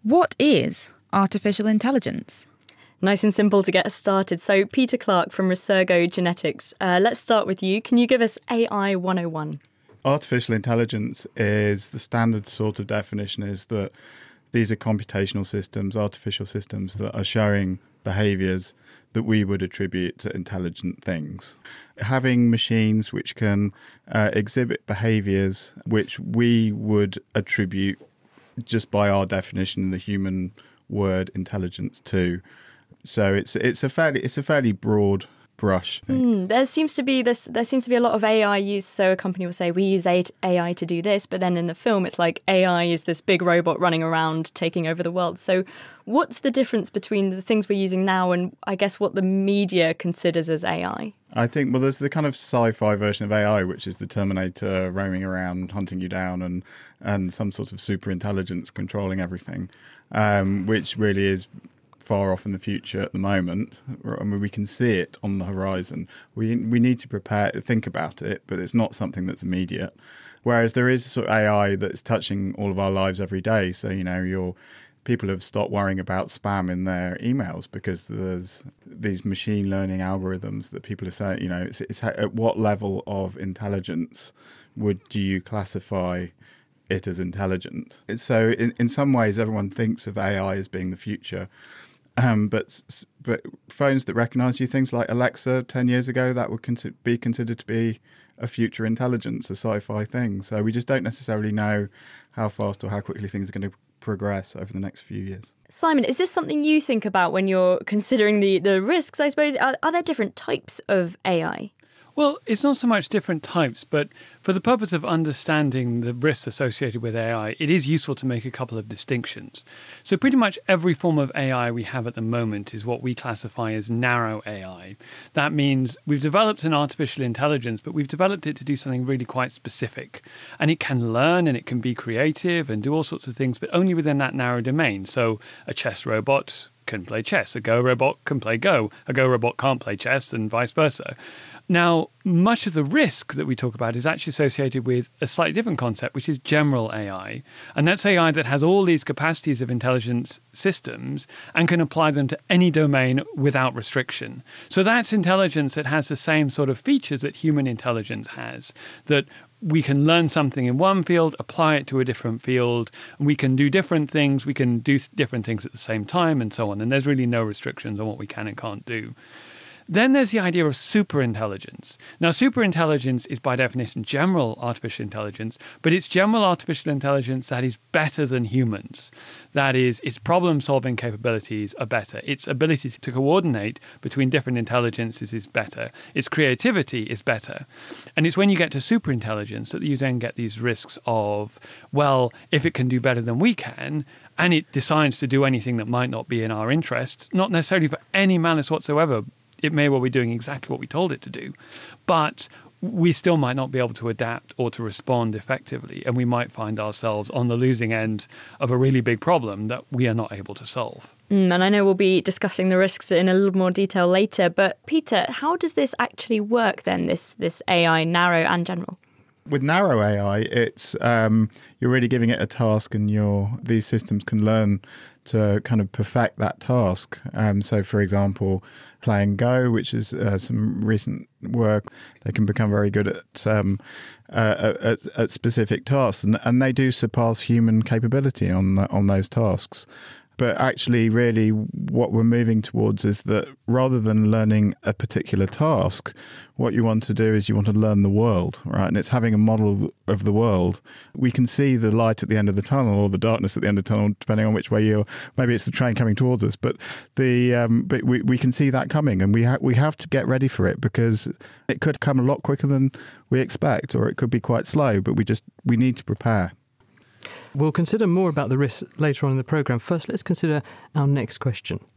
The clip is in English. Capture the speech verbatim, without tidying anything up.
What is artificial intelligence? Nice and simple to get us started. So Peter Clark from Resurgo Genetics, uh, let's start with you. Can you give us A I one oh one? Artificial intelligence is the standard sort of definition is that these are computational systems, artificial systems that are showing behaviours that we would attribute to intelligent things. Having machines which can uh, exhibit behaviours which we would attribute just by our definition, the human word intelligence to. So it's it's a fairly it's a fairly broad brush. Mm, there seems to be this. There seems to be a lot of A I use. So a company will say we use A I to do this, but then in the film it's like A I is this big robot running around taking over the world. So what's the difference between the things we're using now and I guess what the media considers as A I? I think well, there's the kind of sci-fi version of A I, which is the Terminator roaming around, hunting you down, and and some sort of super intelligence controlling everything, um, which really is far off in the future at the moment. I mean, we can see it on the horizon. We we need to prepare, think about it, but it's not something that's immediate. Whereas there is sort of A I that's touching all of our lives every day. So, you know, your people have stopped worrying about spam in their emails because there's these machine learning algorithms that people are saying, you know, it's, it's at what level of intelligence would do you classify it as intelligent? So in, in some ways, everyone thinks of A I as being the future. Um, but but phones that recognise you, things like Alexa ten years ago, that would con- be considered to be a future intelligence, a sci-fi thing. So we just don't necessarily know how fast or how quickly things are going to progress over the next few years. Simon, is this something you think about when you're considering the, the risks, I suppose? Are, are there different types of A I? Well, it's not so much different types, but for the purpose of understanding the risks associated with A I, it is useful to make a couple of distinctions. So pretty much every form of A I we have at the moment is what we classify as narrow A I. That means we've developed an artificial intelligence, but we've developed it to do something really quite specific. And it can learn and it can be creative and do all sorts of things, but only within that narrow domain. So a chess robot can play chess, a Go robot can play Go, a Go robot can't play chess, and vice versa. Now, much of the risk that we talk about is actually associated with a slightly different concept, which is general A I. And that's A I that has all these capacities of intelligence systems and can apply them to any domain without restriction. So that's intelligence that has the same sort of features that human intelligence has, that we can learn something in one field, apply it to a different field, and we can do different things, we can do th- different things at the same time, and so on. And there's really no restrictions on what we can and can't do. Then there's the idea of superintelligence. Now, superintelligence is by definition general artificial intelligence, but it's general artificial intelligence that is better than humans. That is, its problem-solving capabilities are better. Its ability to coordinate between different intelligences is better. Its creativity is better. And it's when you get to superintelligence that you then get these risks of, well, if it can do better than we can, and it decides to do anything that might not be in our interests, not necessarily for any malice whatsoever, it may well be doing exactly what we told it to do, but we still might not be able to adapt or to respond effectively, and we might find ourselves on the losing end of a really big problem that we are not able to solve. Mm, and I know we'll be discussing the risks in a little more detail later, but Peter, how does this actually work then, this, this A I, narrow and general? With narrow A I, it's um, you're really giving it a task, and your these systems can learn to kind of perfect that task. Um, so, for example, playing Go, which is uh, some recent work, they can become very good at um, uh, at, at specific tasks, and, and they do surpass human capability on the, on those tasks. But actually, really, what we're moving towards is that rather than learning a particular task, what you want to do is you want to learn the world, right? And it's having a model of the world. We can see the light at the end of the tunnel, or the darkness at the end of the tunnel, depending on which way you're. Maybe it's the train coming towards us, but the um, but we, we can see that coming, and we ha- we have to get ready for it, because it could come a lot quicker than we expect, or it could be quite slow. But we just we need to prepare. We'll consider more about the risks later on in the programme. First, let's consider our next question.